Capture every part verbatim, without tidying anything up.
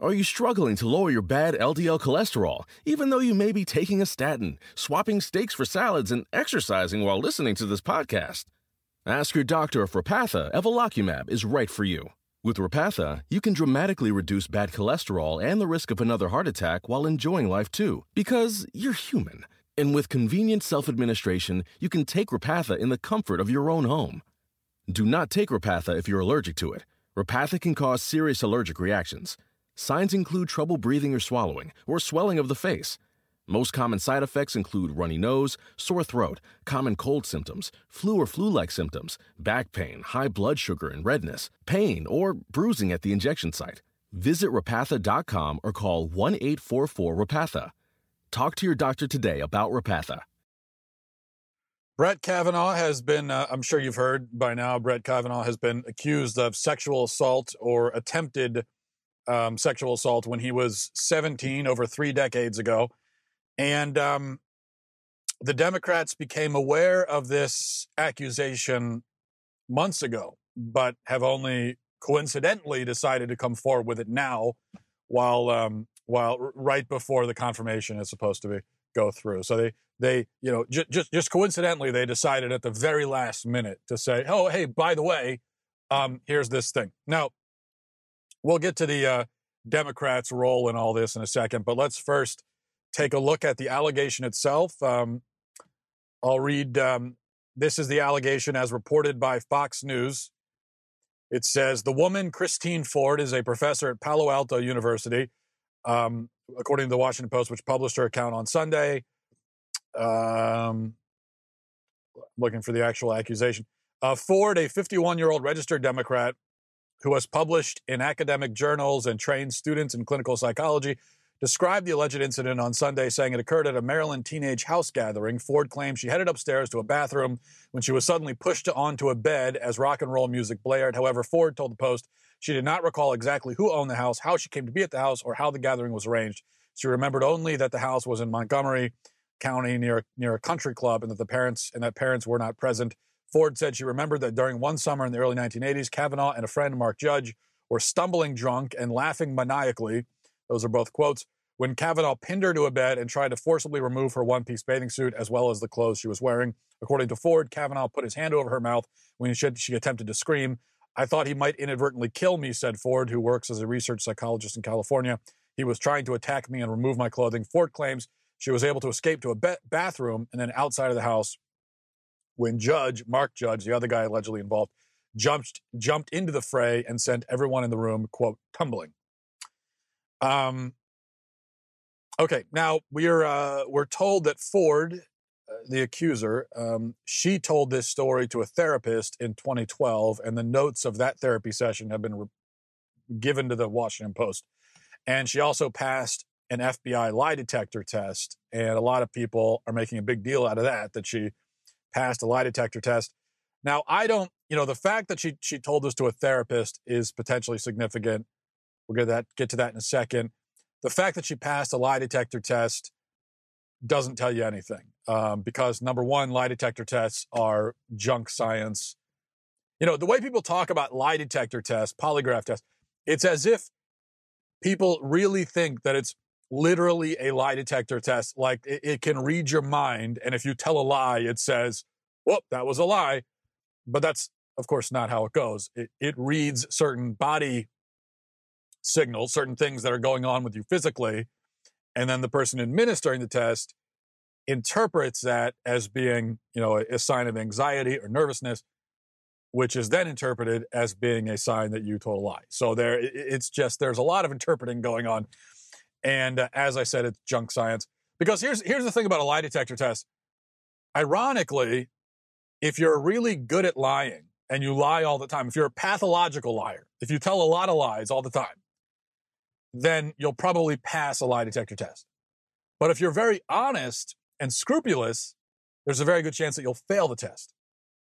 Are you struggling to lower your bad L D L cholesterol, even though you may be taking a statin, swapping steaks for salads, and exercising while listening to this podcast? Ask your doctor if Repatha Evolocumab is right for you. With Repatha, you can dramatically reduce bad cholesterol and the risk of another heart attack while enjoying life too, because you're human. And with convenient self-administration, you can take Repatha in the comfort of your own home. Do not take Repatha if you're allergic to it. Repatha can cause serious allergic reactions. Signs include trouble breathing or swallowing, or swelling of the face. Most common side effects include runny nose, sore throat, common cold symptoms, flu or flu-like symptoms, back pain, high blood sugar and redness, pain, or bruising at the injection site. Visit Repatha dot com or call one eight four four Repatha. Talk to your doctor today about Repatha. Brett Kavanaugh has been, uh, I'm sure you've heard by now, Brett Kavanaugh has been accused of sexual assault or attempted um, sexual assault when he was seventeen, over three decades ago. And um, the Democrats became aware of this accusation months ago, but have only coincidentally decided to come forward with it now, while um, while right before the confirmation is supposed to be go through. So they they you know j- just just coincidentally they decided at the very last minute to say, oh hey, by the way, um, here's this thing. Now we'll get to the uh, Democrats' role in all this in a second, but let's first take a look at the allegation itself. Um, I'll read, um, this is the allegation as reported by Fox News. It says, the woman, Christine Ford, is a professor at Palo Alto University, um, according to the Washington Post, which published her account on Sunday. Um, looking for the actual accusation. Uh, Ford, a fifty-one-year-old registered Democrat who has published in academic journals and trained students in clinical psychology, described the alleged incident on Sunday, saying it occurred at a Maryland teenage house gathering. Ford claimed she headed upstairs to a bathroom when she was suddenly pushed onto a bed as rock and roll music blared. However, Ford told the Post she did not recall exactly who owned the house, how she came to be at the house, or how the gathering was arranged. She remembered only that the house was in Montgomery County near, near a country club and that the parents and that parents were not present. Ford said she remembered that during one summer in the early nineteen eighties, Kavanaugh and a friend, Mark Judge, were stumbling drunk and laughing maniacally. Those are both quotes. When Kavanaugh pinned her to a bed and tried to forcibly remove her one-piece bathing suit as well as the clothes she was wearing. According to Ford, Kavanaugh put his hand over her mouth when she, she attempted to scream. I thought he might inadvertently kill me, said Ford, who works as a research psychologist in California. He was trying to attack me and remove my clothing. Ford claims she was able to escape to a be- bathroom and then outside of the house when Judge, Mark Judge, the other guy allegedly involved, jumped, jumped into the fray and sent everyone in the room, quote, tumbling. Um... Okay, now we're uh, we're told that Ford, uh, the accuser, um, she told this story to a therapist in twenty twelve, and the notes of that therapy session have been re- given to the Washington Post. And she also passed an F B I lie detector test, and a lot of people are making a big deal out of that, that she passed a lie detector test. Now, I don't, you know, the fact that she she told this to a therapist is potentially significant. We'll get that get to that in a second. The fact that she passed a lie detector test doesn't tell you anything, um, because, number one, lie detector tests are junk science. You know, the way people talk about lie detector tests, polygraph tests, it's as if people really think that it's literally a lie detector test. Like, it, it can read your mind, and if you tell a lie, it says, whoop, that was a lie. But that's, of course, not how it goes. It, it reads certain body signals, certain things that are going on with you physically, and then the person administering the test interprets that as being, you know, a, a sign of anxiety or nervousness, which is then interpreted as being a sign that you told a lie. So there, it, it's just, there's a lot of interpreting going on. And uh, as I said, it's junk science. Because here's here's the thing about a lie detector test. Ironically, if you're really good at lying and you lie all the time, if you're a pathological liar, if you tell a lot of lies all the time, then you'll probably pass a lie detector test. But if you're very honest and scrupulous, there's a very good chance that you'll fail the test.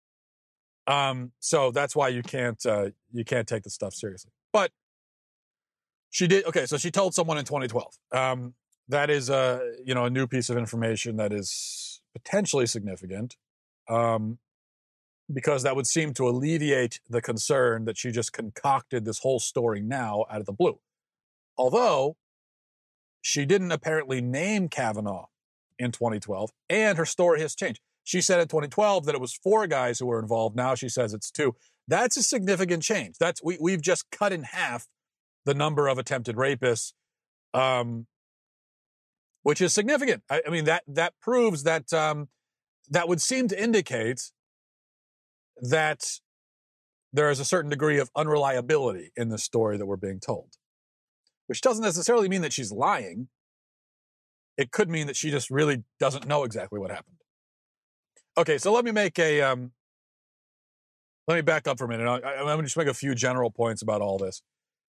Um, so that's why you can't uh, you can't take this stuff seriously. But she did. Okay, so she told someone in twenty twelve. Um, that is a you know a new piece of information that is potentially significant, um, because that would seem to alleviate the concern that she just concocted this whole story now out of the blue. Although she didn't apparently name Kavanaugh in twenty twelve, and her story has changed. She said in twenty twelve that it was four guys who were involved. Now she says it's two. That's a significant change. That's we, we've just cut in half the number of attempted rapists, um, which is significant. I, I mean, that that proves that um, that would seem to indicate that there is a certain degree of unreliability in the story that we're being told, which doesn't necessarily mean that she's lying. It could mean that she just really doesn't know exactly what happened. Okay, so let me make a, um, let me back up for a minute. I, I'm going to just make a few general points about all this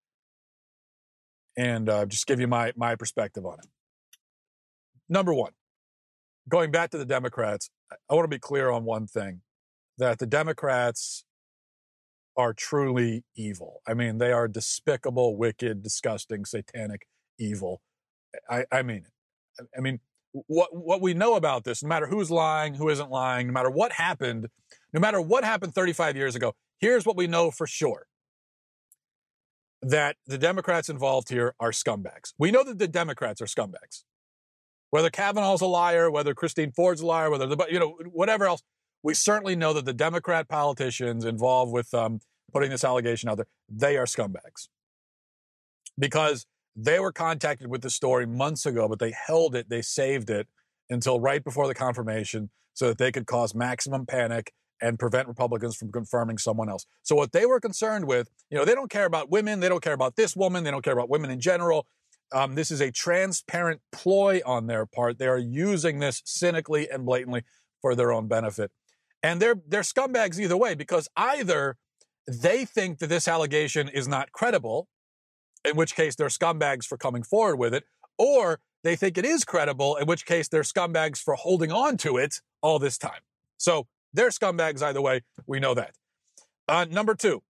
and uh, just give you my, my perspective on it. Number one, going back to the Democrats, I want to be clear on one thing, that the Democrats are truly evil. I mean, they are despicable, wicked, disgusting, satanic evil. I, I mean it. I mean, what what we know about this, no matter who's lying, who isn't lying, no matter what happened, no matter what happened thirty-five years ago, here's what we know for sure. That the Democrats involved here are scumbags. We know that the Democrats are scumbags. Whether Kavanaugh's a liar, whether Christine Ford's a liar, whether, the you know, whatever else, we certainly know that the Democrat politicians involved with um, putting this allegation out there, they are scumbags. Because they were contacted with the story months ago, but they held it, they saved it until right before the confirmation so that they could cause maximum panic and prevent Republicans from confirming someone else. So what they were concerned with, you know, they don't care about women, they don't care about this woman, they don't care about women in general. Um, this is a transparent ploy on their part. They are using this cynically and blatantly for their own benefit. And they're they're scumbags either way, because either they think that this allegation is not credible, in which case they're scumbags for coming forward with it, or they think it is credible, in which case they're scumbags for holding on to it all this time. So they're scumbags either way. We know that. Uh, number two,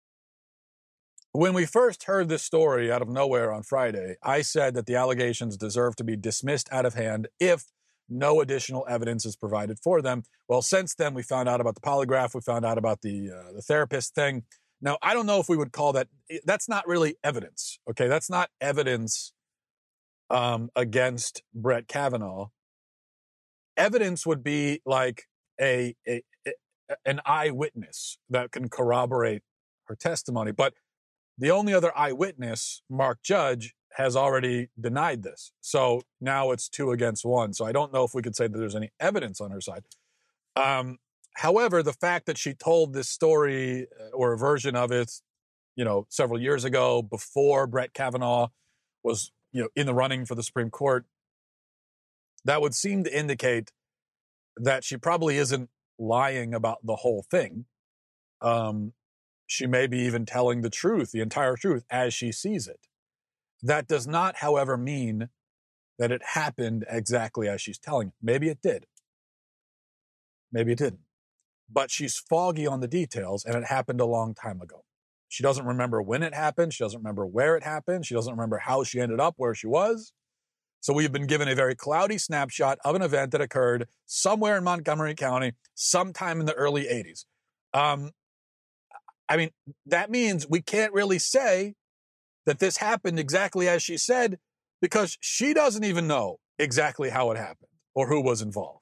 when we first heard this story out of nowhere on Friday, I said that the allegations deserve to be dismissed out of hand if no additional evidence is provided for them. Well, since then, we found out about the polygraph. We found out about the uh, the therapist thing. Now, I don't know if we would call that, that's not really evidence, okay? That's not evidence um, against Brett Kavanaugh. Evidence would be like a, a, a an eyewitness that can corroborate her testimony. But the only other eyewitness, Mark Judge, has already denied this. So now it's two against one. So I don't know if we could say that there's any evidence on her side. Um, However, the fact that she told this story or a version of it, you know, several years ago before Brett Kavanaugh was, you know, in the running for the Supreme Court, that would seem to indicate that she probably isn't lying about the whole thing. Um, she may be even telling the truth, the entire truth, as she sees it. That does not, however, mean that it happened exactly as she's telling it. Maybe it did. Maybe it didn't. But she's foggy on the details, and it happened a long time ago. She doesn't remember when it happened. She doesn't remember where it happened. She doesn't remember how she ended up where she was. So we've been given a very cloudy snapshot of an event that occurred somewhere in Montgomery County sometime in the early eighties. Um, I mean, that means we can't really say that this happened exactly as she said, because she doesn't even know exactly how it happened or who was involved.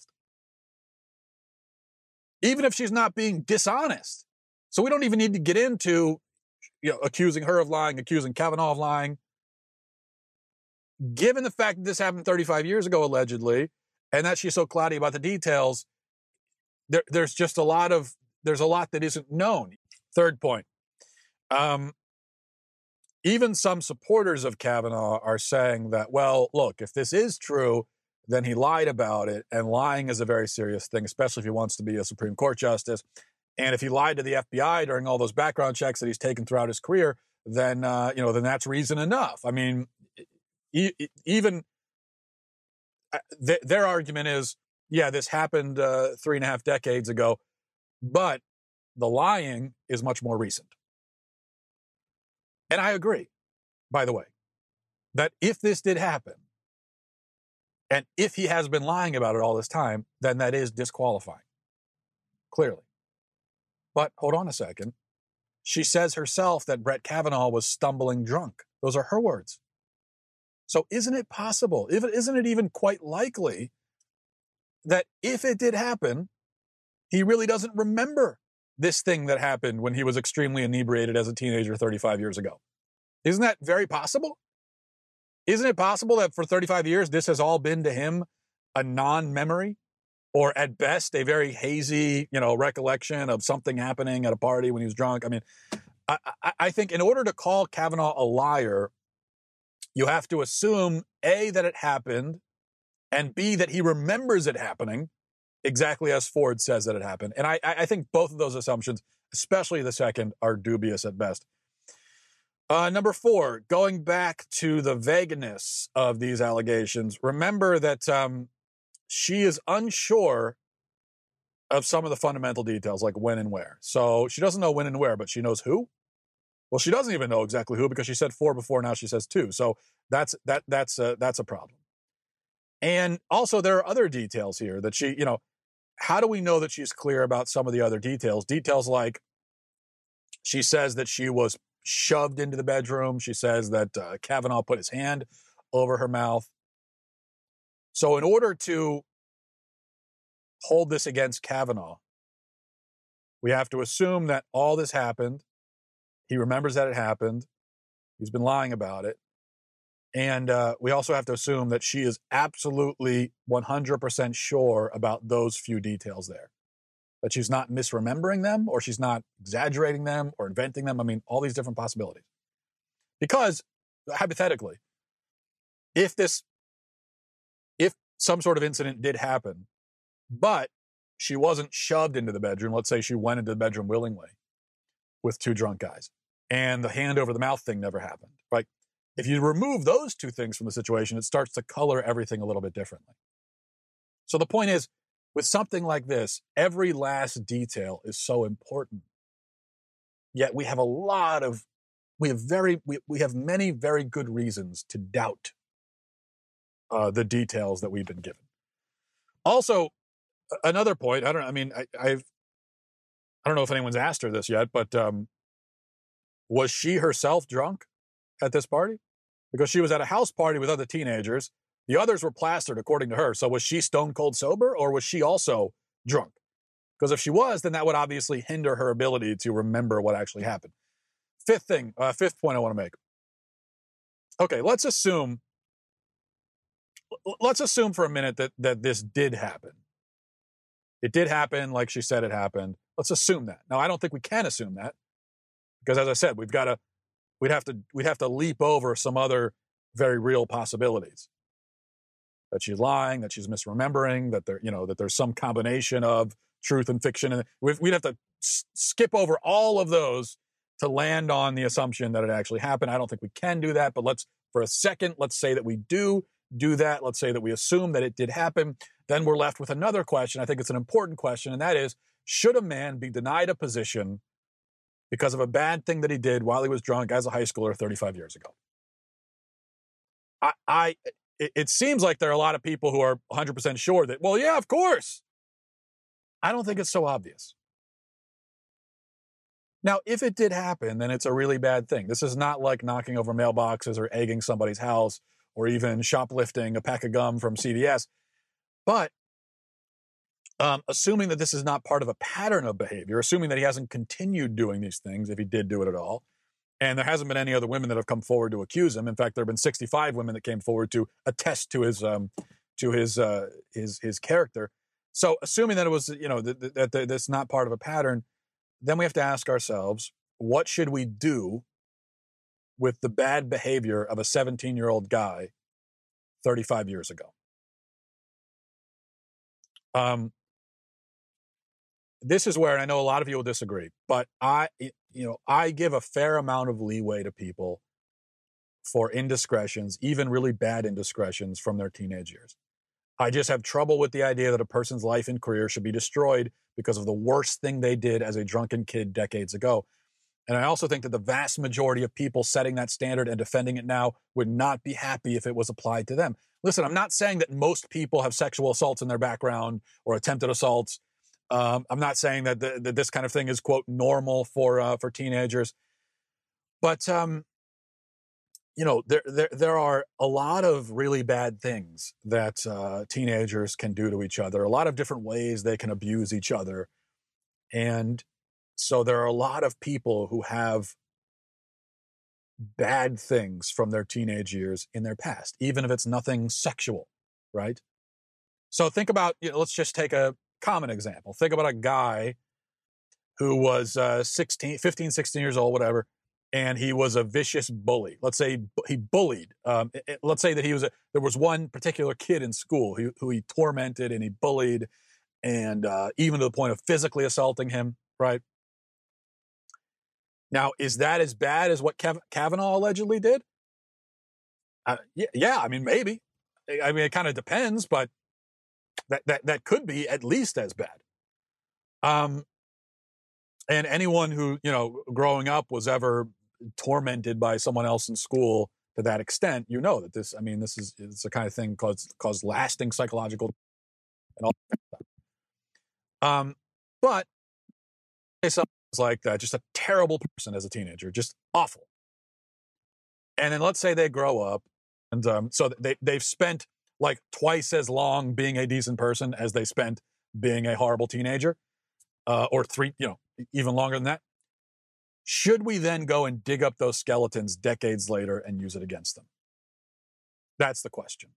Even if she's not being dishonest. So we don't even need to get into, you know, accusing her of lying, accusing Kavanaugh of lying. Given the fact that this happened thirty-five years ago, allegedly, and that she's so cloudy about the details, there, there's just a lot of, there's a lot that isn't known. Third point. Um, even some supporters of Kavanaugh are saying that, well, look, if this is true, then he lied about it, and lying is a very serious thing, especially if he wants to be a Supreme Court justice. And if he lied to the F B I during all those background checks that he's taken throughout his career, then uh, you know, then that's reason enough. I mean, e- even uh, th- their argument is, yeah, this happened uh, three and a half decades ago, but the lying is much more recent. And I agree, by the way, that if this did happen, and if he has been lying about it all this time, then that is disqualifying, clearly. But hold on a second. She says herself that Brett Kavanaugh was stumbling drunk. Those are her words. So isn't it possible, if it, isn't it even quite likely that if it did happen, he really doesn't remember this thing that happened when he was extremely inebriated as a teenager thirty-five years ago? Isn't that very possible? Isn't it possible that for thirty-five years, this has all been to him a non-memory, or at best a very hazy, you know, recollection of something happening at a party when he was drunk? I mean, I, I, I think in order to call Kavanaugh a liar, you have to assume, A, that it happened, and B, that he remembers it happening exactly as Ford says that it happened. And I, I think both of those assumptions, especially the second, are dubious at best. Uh, number four, going back to the vagueness of these allegations, remember that um, she is unsure of some of the fundamental details, like when and where. So she doesn't know when and where, but she knows who. Well, she doesn't even know exactly who, because she said four before, now she says two. So that's that that's a, that's a problem. And also there are other details here that she, you know, how do we know that she's clear about some of the other details? Details like she says that she was shoved into the bedroom. She says that uh, Kavanaugh put his hand over her mouth. So in order to hold this against Kavanaugh, we have to assume that all this happened. He remembers that it happened. He's been lying about it. And uh, we also have to assume that she is absolutely one hundred percent sure about those few details there. That she's not misremembering them, or she's not exaggerating them or inventing them. I mean, all these different possibilities. Because, hypothetically, if this, if some sort of incident did happen, but she wasn't shoved into the bedroom, let's say she went into the bedroom willingly with two drunk guys, and the hand over the mouth thing never happened, right? If you remove those two things from the situation, it starts to color everything a little bit differently. So the point is, with something like this, every last detail is so important. Yet we have a lot of, we have very, we, we have many very good reasons to doubt uh, the details that we've been given. Also, another point, I don't know, I mean, I, I've, I don't know if anyone's asked her this yet, but um, was she herself drunk at this party? Because she was at a house party with other teenagers. The others were plastered, according to her. So was she stone cold sober, or was she also drunk? Because if she was, then that would obviously hinder her ability to remember what actually happened. Fifth thing, uh, fifth point I want to make. Okay, let's assume, let's assume for a minute that, that this did happen. It did happen like she said it happened. Let's assume that. Now, I don't think we can assume that, because as I said, we've got to, we'd have to, we'd have to leap over some other very real possibilities. That she's lying, that she's misremembering, that there, you know, that there's some combination of truth and fiction, and we'd have to s- skip over all of those to land on the assumption that it actually happened. I don't think we can do that, but let's, for a second, let's say that we do do that. Let's say that we assume that it did happen. Then we're left with another question. I think it's an important question, and that is, should a man be denied a position because of a bad thing that he did while he was drunk as a high schooler thirty-five years ago? I, I it, it seems like there are a lot of people who are one hundred percent sure that, well, yeah, of course. I don't think it's so obvious. Now, if it did happen, then it's a really bad thing. This is not like knocking over mailboxes or egging somebody's house or even shoplifting a pack of gum from C V S. But um, assuming that this is not part of a pattern of behavior, assuming that he hasn't continued doing these things, if he did do it at all, and there hasn't been any other women that have come forward to accuse him. In fact, there have been sixty-five women that came forward to attest to his um, to his uh, his his character. So, assuming that it was, you know, that, that, that that's not part of a pattern, then we have to ask ourselves, what should we do with the bad behavior of a seventeen-year-old guy thirty-five years ago? Um, this is where, and I know a lot of you will disagree, but I, you know, I give a fair amount of leeway to people for indiscretions, even really bad indiscretions from their teenage years. I just have trouble with the idea that a person's life and career should be destroyed because of the worst thing they did as a drunken kid decades ago. And I also think that the vast majority of people setting that standard and defending it now would not be happy if it was applied to them. Listen, I'm not saying that most people have sexual assaults in their background or attempted assaults. Um, I'm not saying that, the, that this kind of thing is, quote, normal for uh, for teenagers. But, um, you know, there, there, there are a lot of really bad things that uh, teenagers can do to each other, a lot of different ways they can abuse each other. And so there are a lot of people who have bad things from their teenage years in their past, even if it's nothing sexual, right? So think about, you know, let's just take a common example. Think about a guy who was uh, sixteen, fifteen, sixteen years old, whatever, and he was a vicious bully. Let's say he bullied. Um, it, it, let's say that he was a, there was one particular kid in school who, who he tormented and he bullied, and uh, even to the point of physically assaulting him, right? Now, is that as bad as what Kev- Kavanaugh allegedly did? Uh, yeah, yeah, I mean, maybe. I mean, it kind of depends, but that, that, that could be at least as bad. Um, and anyone who, you know, growing up was ever tormented by someone else in school to that extent, you know that this, I mean, this is, it's the kind of thing cause, cause lasting psychological and all that stuff. Um, but something like that, just a terrible person as a teenager, just awful. And then let's say they grow up, and um, so they, they've spent like twice as long being a decent person as they spent being a horrible teenager, uh, or three, you know, even longer than that. Should we then go and dig up those skeletons decades later and use it against them? That's the question.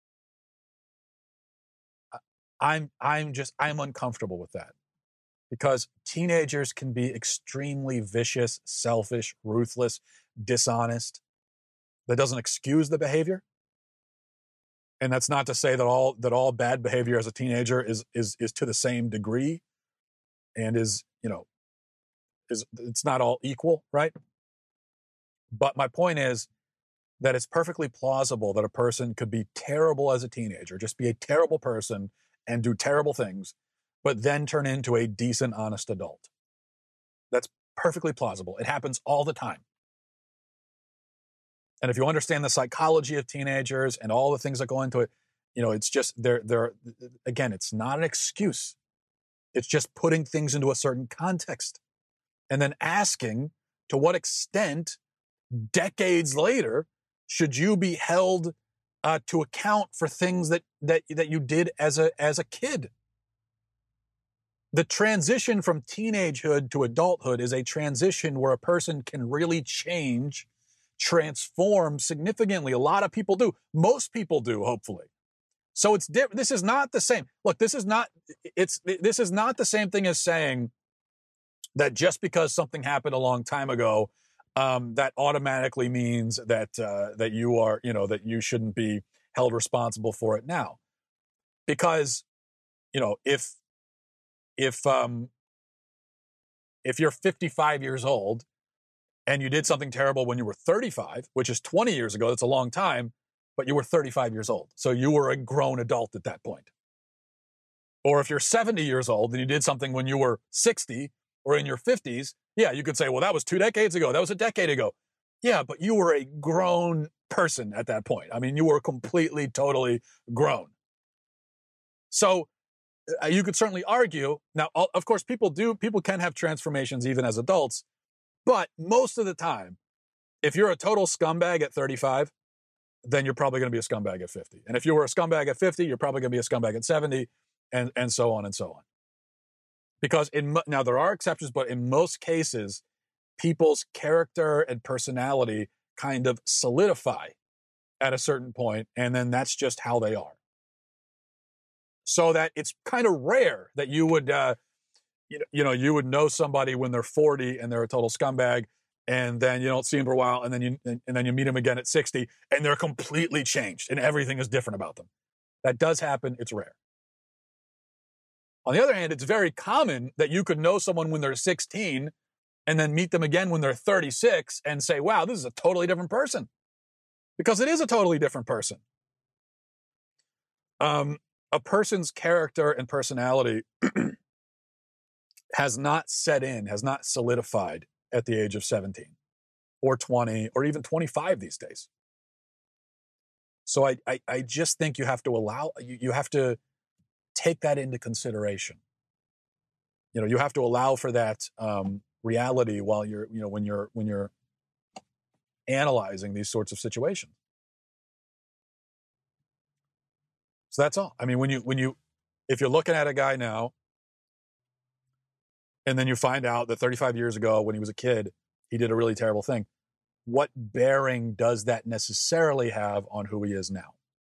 I'm, I'm just, I'm uncomfortable with that. Because teenagers can be extremely vicious, selfish, ruthless, dishonest. That doesn't excuse the behavior. And that's not to say that all that all bad behavior as a teenager is is is to the same degree and is, you know, is it's not all equal, right? But my point is that it's perfectly plausible that a person could be terrible as a teenager, just be a terrible person and do terrible things, but then turn into a decent, honest adult. That's perfectly plausible. It happens all the time. And if you understand the psychology of teenagers and all the things that go into it, you know, it's just, they're, they're, again, it's not an excuse. It's just putting things into a certain context and then asking to what extent decades later should you be held uh, to account for things that, that, that you did as a, as a kid. The transition from teenagehood to adulthood is a transition where a person can really change, transform significantly. A lot of people do. Most people do, hopefully. So it's different. This is not the same. Look, this is not, it's, this is not the same thing as saying that just because something happened a long time ago, um, that automatically means that, uh, that you are, you know, that you shouldn't be held responsible for it now. Because, you know, if, If um, if you're fifty-five years old and you did something terrible when you were thirty-five, which is twenty years ago, that's a long time, but you were thirty-five years old. So you were a grown adult at that point. Or if you're seventy years old and you did something when you were sixty or in your fifties, yeah, you could say, well, that was two decades ago. That was a decade ago. Yeah, but you were a grown person at that point. I mean, you were completely, totally grown. So Uh, you could certainly argue, now, of course, people do, people can have transformations even as adults, but most of the time, if you're a total scumbag at thirty-five, then you're probably going to be a scumbag at fifty. And if you were a scumbag at fifty, you're probably going to be a scumbag at seventy, and, and so on and so on. Because in, now there are exceptions, but in most cases, people's character and personality kind of solidify at a certain point, and then that's just how they are. So that it's kind of rare that you would, uh, you know, you know, you would know somebody when they're forty and they're a total scumbag, and then you don't see them for a while, and then you and then you meet them again at sixty, and they're completely changed, and everything is different about them. That does happen. It's rare. On the other hand, it's very common that you could know someone when they're sixteen, and then meet them again when they're thirty-six, and say, "Wow, this is a totally different person," because it is a totally different person. Um. A person's character and personality has not set in, has not solidified at the age of seventeen or twenty or even twenty-five these days. So I, I, I just think you have to allow, you, you have to take that into consideration. You know, you have to allow for that um, reality while you're, you know, when you're, when you're analyzing these sorts of situations. So that's all. I mean, when you, when you, if you're looking at a guy now, and then you find out that thirty-five years ago when he was a kid, he did a really terrible thing, what bearing does that necessarily have on who he is now?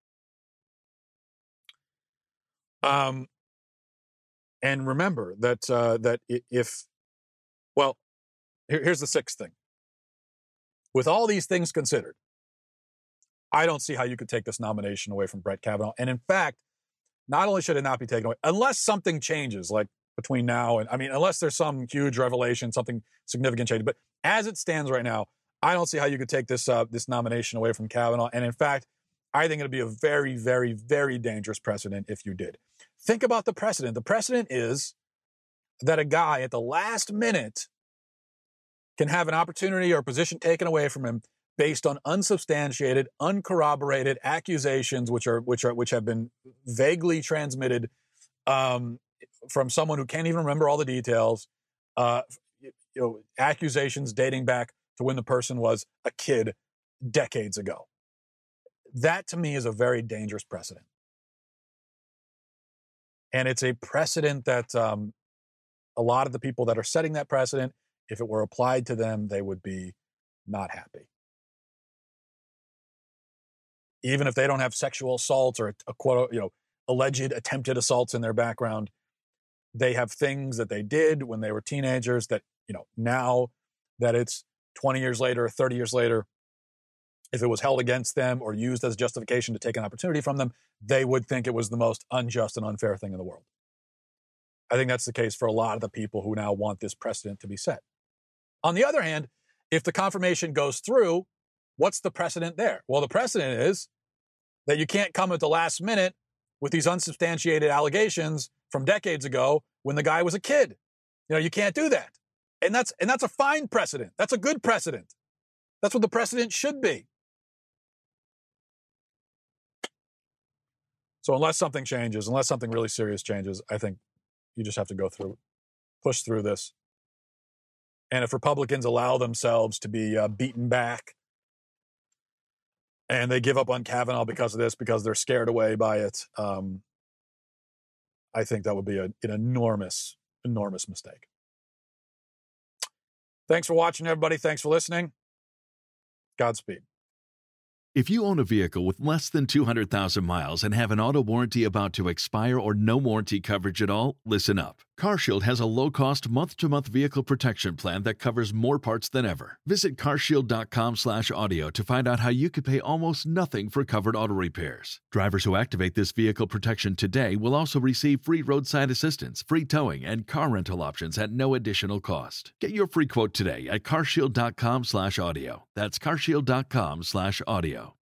Um, and remember that, uh, that if, well, here, here's the sixth thing. With all these things considered, I don't see how you could take this nomination away from Brett Kavanaugh. And in fact, not only should it not be taken away, unless something changes, like between now and, I mean, unless there's some huge revelation, something significant change. But as it stands right now, I don't see how you could take this uh, this nomination away from Kavanaugh. And in fact, I think it'd be a very, very, very dangerous precedent if you did. Think about the precedent. The precedent is that a guy at the last minute can have an opportunity or a position taken away from him based on unsubstantiated, uncorroborated accusations, which are which are which have been vaguely transmitted um, from someone who can't even remember all the details. Uh, you know, accusations dating back to when the person was a kid decades ago. That to me is a very dangerous precedent, and it's a precedent that um, a lot of the people that are setting that precedent, if it were applied to them, they would be not happy. Even if they don't have sexual assaults or a quote, you know, alleged attempted assaults in their background, they have things that they did when they were teenagers that, you know, now that it's twenty years later, thirty years later, if it was held against them or used as justification to take an opportunity from them, they would think it was the most unjust and unfair thing in the world. I think that's the case for a lot of the people who now want this precedent to be set. On the other hand, if the confirmation goes through, what's the precedent there? Well, the precedent is that you can't come at the last minute with these unsubstantiated allegations from decades ago when the guy was a kid. You know, you can't do that. And that's and that's a fine precedent. That's a good precedent. That's what the precedent should be. So unless something changes, unless something really serious changes, I think you just have to go through, push through this. And if Republicans allow themselves to be uh, beaten back and they give up on Kavanaugh because of this, because they're scared away by it, um, I think that would be a, an enormous, enormous mistake. Thanks for watching, everybody. Thanks for listening. Godspeed. If you own a vehicle with less than two hundred thousand miles and have an auto warranty about to expire or no warranty coverage at all, listen up. CarShield has a low-cost month-to-month vehicle protection plan that covers more parts than ever. Visit carshield.com slash audio to find out how you could pay almost nothing for covered auto repairs. Drivers who activate this vehicle protection today will also receive free roadside assistance, free towing, and car rental options at no additional cost. Get your free quote today at carshield.com slash audio. That's carshield.com slash audio.